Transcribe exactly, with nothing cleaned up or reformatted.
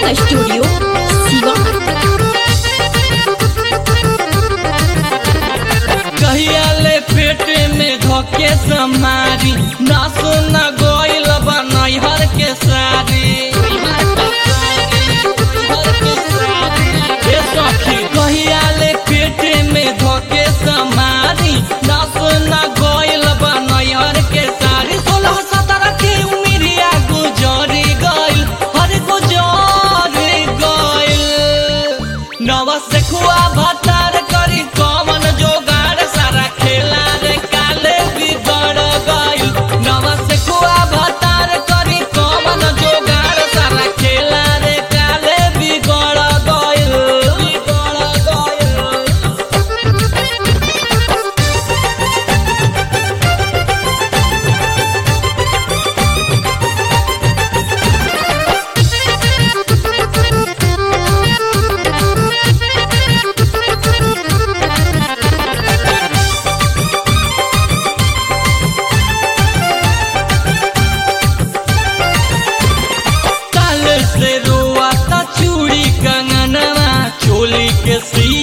Recording studio Siwan. कहिया ले पेट में धोके समारी ना सुना गोइल बनैहर के सारी ए सखी कहिया ले पेट में धोके समारी ना सुना गोइल बनैहर के सारी सोलह सत्रह के उमिरिया गुजरी गइल हर गुजरी गइल नवा से खुआ भतार करी कमन जोगाड़ सारा खेला रे काले बिगड़ गइल नवा से खुआ भतार करी कमन जोगाड़ सारा खेला रे काले बिगड़ गइल बिगड़ गइल। से रोआ ता चूड़ी कंगनवा चोली के सी